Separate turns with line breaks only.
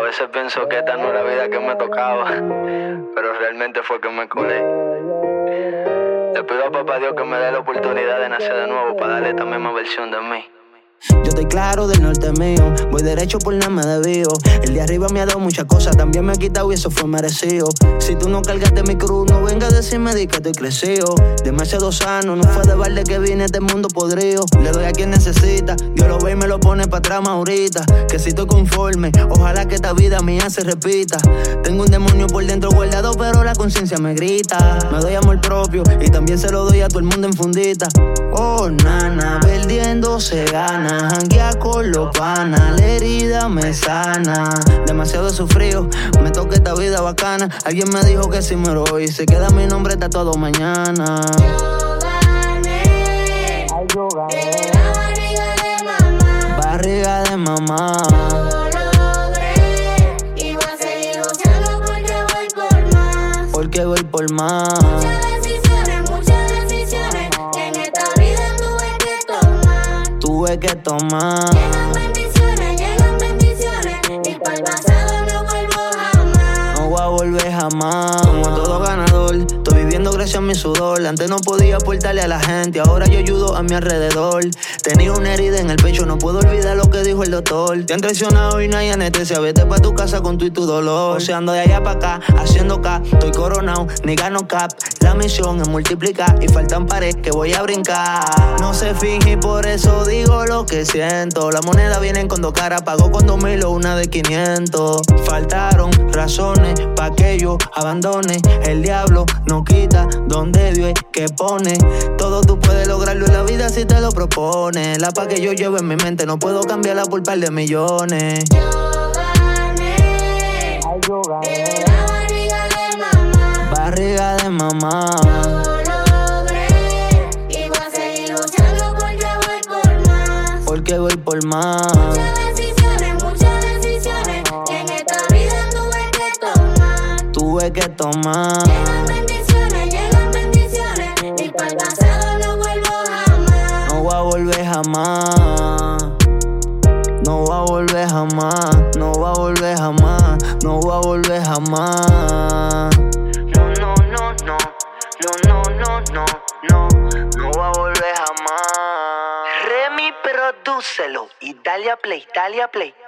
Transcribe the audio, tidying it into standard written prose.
veces pienso que esta no era la vida que me tocaba, pero realmente fue que me colé. Le pido a papá Dios que me dé la oportunidad de nacer de nuevo para darle esta misma versión de mí.
Yo estoy claro del norte mío, voy derecho por nada me desvío. El de arriba me ha dado muchas cosas, también me ha quitado y eso fue merecido. Si tú no cargaste mi cruz, no venga a decirme que estoy crecido. Demasiado sano, no fue de balde que vine a este mundo podrido. Le doy a quien necesita, Dios lo ve y me lo pone para atrás ahorita. Que si estoy conforme, ojalá que esta vida mía se repita. Tengo un demonio por dentro guardado, pero la conciencia me grita. Me doy amor propio y también se lo doy a todo el mundo en fundita. Oh, nana, perdiendo se gana. Janguea con los panas, la herida me sana. Demasiado he sufrido, me toca esta vida bacana. Alguien me dijo que si muero hoy se queda mi nombre tatuado mañana.
Yo gané,
Yo gané.
de la barriga de mamá.
Barriga de mamá.
Lo logré y voy a seguir luchando porque voy por más.
Porque voy por más.
Muchas decisiones que en esta vida tuve que tomar.
Tuve que tomar.
Llegan bendiciones y para el pasado no vuelvo jamás.
No voy a volver jamás. Como todo ganador, estoy viviendo gracias a mi sudor. Antes no podía aportarle a la gente, ahora yo ayudo a mi alrededor. Tenía una herida en el pecho, no puedo olvidar lo que dijo el doctor. Te han traicionado y no hay anestesia, vete pa' tu casa con tu y tu dolor. O sea, ando de allá pa' acá, haciendo K. Estoy coronado, ni gano cap. La misión es multiplicar y faltan pares que voy a brincar. No se finge y por eso digo lo que siento. La moneda viene con dos caras, pago con 2000 o una de 500. Faltaron razones pa' que yo abandone. El diablo no quita donde Dios es que pone. Todo tú puedes lograrlo en la vida si te lo propones. La pa' que yo llevo en mi mente no puedo cambiarla por par de millones.
Yo gané,
Yo gané.
de la barriga de mamá.
Barriga de mamá.
Lo logré y voy a seguir luchando porque voy por más.
Porque voy por más.
Muchas decisiones que en esta vida tuve que tomar.
Tuve que tomar.
Llegan bendiciones y para el pasado no vuelvo jamás.
No voy a volver jamás. No voy a volver jamás. No voy a volver jamás. No voy a volver jamás. No, no, no, no. No, no, no, no, no. No voy a volver jamás. Remy, prodúcelo y dale a play, dale a play.